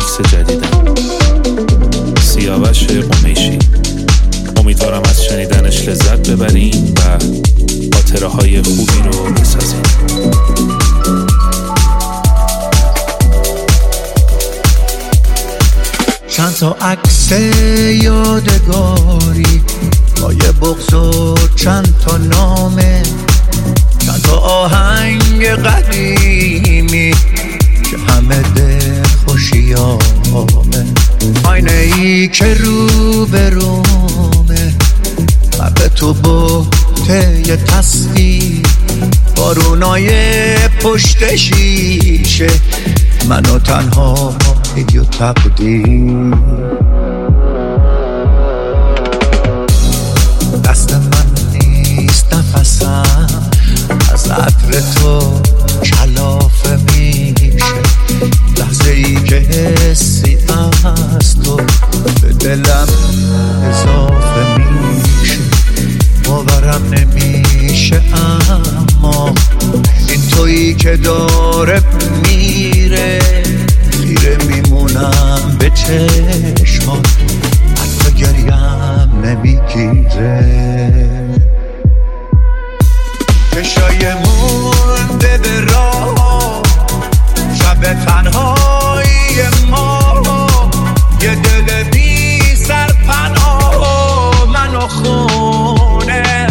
میکس جدیدم، سیاوش قمیشی. امیدوارم از شنیدنش لذت ببرین و خاطره های خوبی رو بسازین. چند تا عکس یادگاری با یه بغض و چند تا نامه، چند تا آهنگ قدیمی که همه دل خوشیامه، آینه ای که رو به رومه، قبل تو بوته یه تصویر، بارونای پشت شیشه، منو تنها و تقدیر. دست من نیست نفسم، از عطر تو کلافه میشه، لحظه ای که حسی از تو به دلم اضافه میشه، باورم نمیشه اما این تویی که داره میره، خیره میمونم به چشمات، حتی گریم نمیگیره، چشای مونده به راه، شب تنهایی ما، یه دل بی سرپناه منو خونه.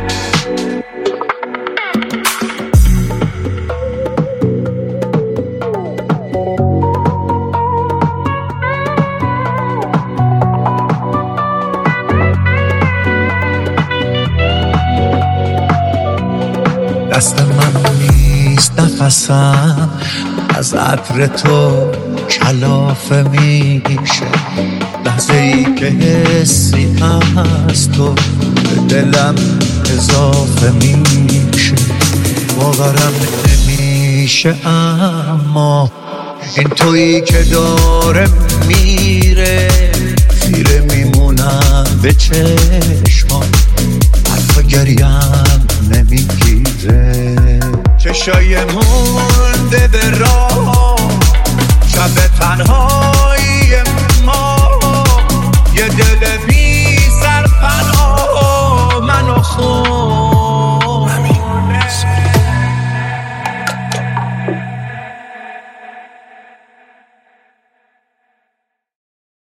دست من نیست نفسم، از عطر تو کلافه میشه، لحظه ای که حسی از تو به دلم اضافه میشه، باورم نمیشه اما این تویی که داره میره، خیره میمونم به چشمات، حرف گریم نمیگیره، چشای مونده به راه، شب تنها